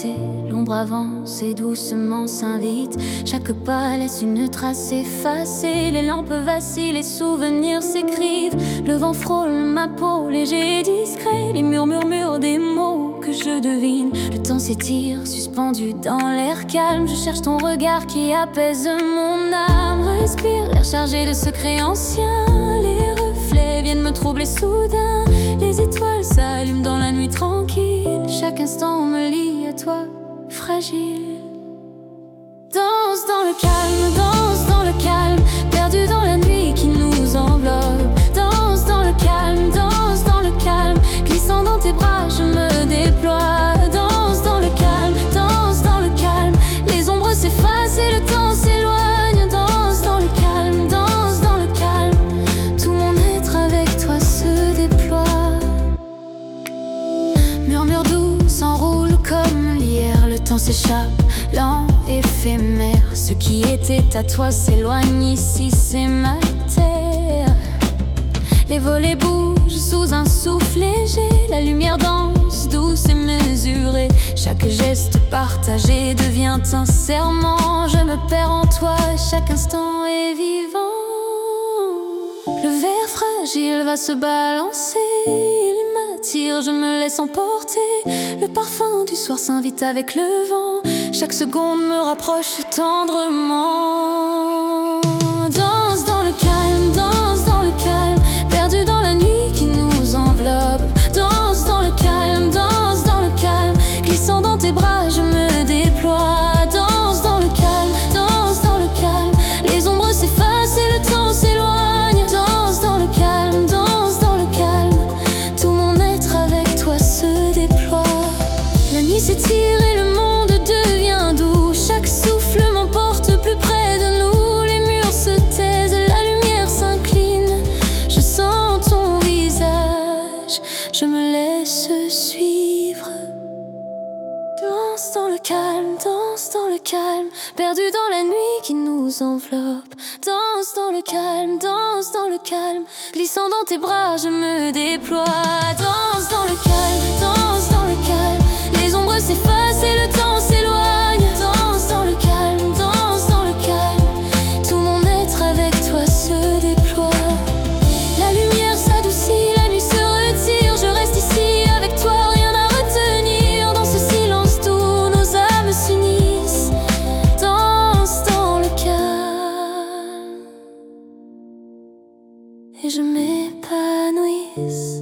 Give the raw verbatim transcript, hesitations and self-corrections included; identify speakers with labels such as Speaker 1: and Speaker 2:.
Speaker 1: arrêter. L'ombre avance et doucement s'invite. Chaque pas laisse une trace effacée. Les lampes vacillent, les souvenirs s'écrivent. Le vent frôle ma peau, léger et discret. Les murs murmurent des mots que je devine. Le temps s'étire, suspendu dans l'air calme. Je cherche ton regard qui apaise mon âme. Respire l'air chargé de secrets anciens. Les reflets viennent me troubler soudain. Les étoiles s'allument dans la nuit tranquille. Chaque instant me lie à toi, fragile. Danse dans le calme, danse dans le calme, perdu dans la nuit qui nous enveloppe. Danse dans le calme, danse dans le calme, glissant dans tes bras, je me déploie. Danse dans le calme, danse dans le calme, les ombres s'effacent et le temps s'éloigne. Danse dans le calme, danse dans le calme, tout mon être avec toi se déploie. Murmure doux s'enroule comme l'hier, le temps s'échappe, lent, éphémère. Ce qui était à toi s'éloigne, ici c'est ma terre. Les volets bougent sous un souffle léger. La lumière danse, douce et mesurée. Chaque geste partagé devient un serment. Je me perds en toi, chaque instant est vivant. Le verre fragile va se balancer. Il m'attire, je me laisse emporter. Le parfum du soir s'invite avec le vent. Chaque seconde me rapproche tendrement. Danse dans le calme, danse dans le calme, perdu dans la nuit qui nous enveloppe. Danse dans le calme, danse dans le calme, glissant dans tes bras, je me déploie. Danse dans le calme, danse dans le calme, les ombres s'effacent et le temps s'éloigne. Danse dans le calme, danse dans le calme, tout mon être avec toi se déploie. La nuit s'étire et le monde devient doux. Chaque souffle m'emporte plus près de nous. Les murs se taisent, la lumière s'incline. Je sens ton visage, je me laisse suivre. Danse dans le calme, danse dans le calme, perdu dans la nuit qui nous enveloppe. Danse dans le calme, danse dans le calme, glissant dans tes bras, je me déploie. Danse dans le calme, danse dans le calme, les ombres s'effacent et le temps s'éloigne. Danse dans le calme, danse dans le calme, tout mon être avec toi se déploie. La lumière s'adoucit, la nuit se retire. Je reste ici avec toi, rien à retenir. Dans ce silence doux, nos âmes s'unissent. Danse dans le calme et je m'épanouisse.